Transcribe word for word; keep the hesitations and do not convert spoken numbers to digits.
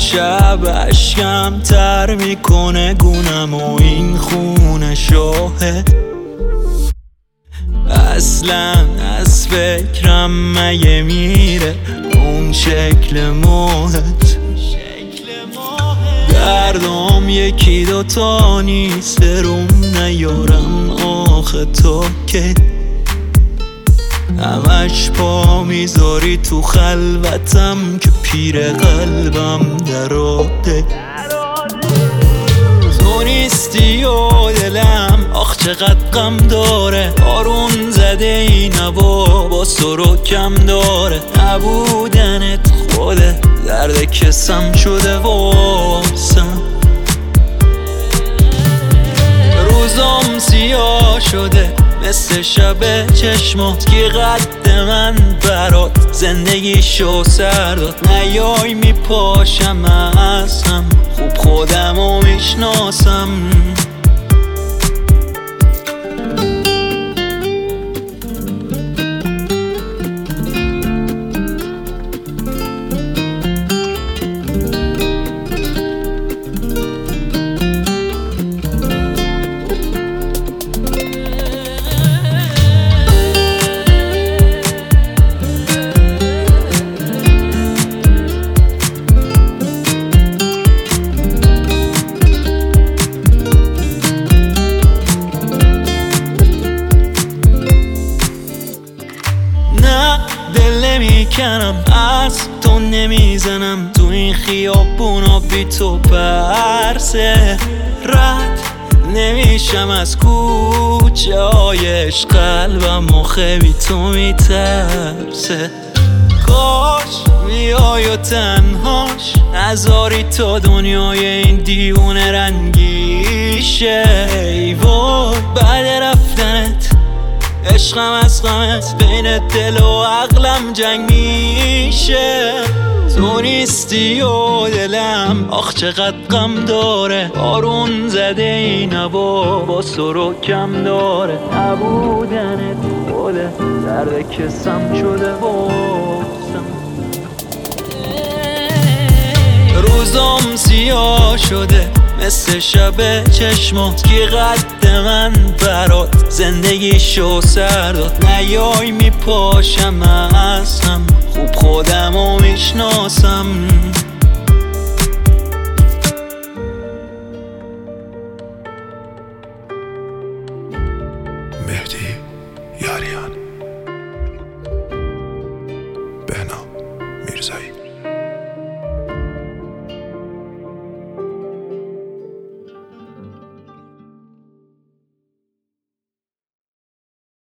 شب اشکم تر میکنه گونم و این خونه شاهد. اصلا از فکرم مگه میره اون شکل ماهت. دردم یکی دوتا نیست روم نیارم آخه تا که همش پا میذاری تو خلوتم که پیر قلبم دراده. تو نیستی و دلم آخ چقدر غم داره. آرون زده این هوا با سرکم داره. نبودنت خوده درد کسم شده واسم. روزم سیاه شده مثل شب چشمات که قد من برات زندگی شو سر داد. نیای میپاشم از هم خوب خودمو میشناسم. دل نمیکنم از تو نمیزنم تو این خیابونا بی تو پرسه. رد نمیشم از کوچه هایش قلبم آخه بی تو میترسه. کاش بیای و تنهاش نذاری تا دنیای این دیوونه رنگیشه. ای وای بعد رفتنت عشقم از غمت بین دل و عقلم جنگ میشه. تو نیستی و دلم آخ چقدر غم داره. آرون زده این هوا با سرکم داره. نبودنت خوده درد کسم شده واسم. روزم سیاه شده مثل شب چشمات که قد من برات زندگی شو سر داد. نیای میپاشم از هم خوب خودمو میشناسم.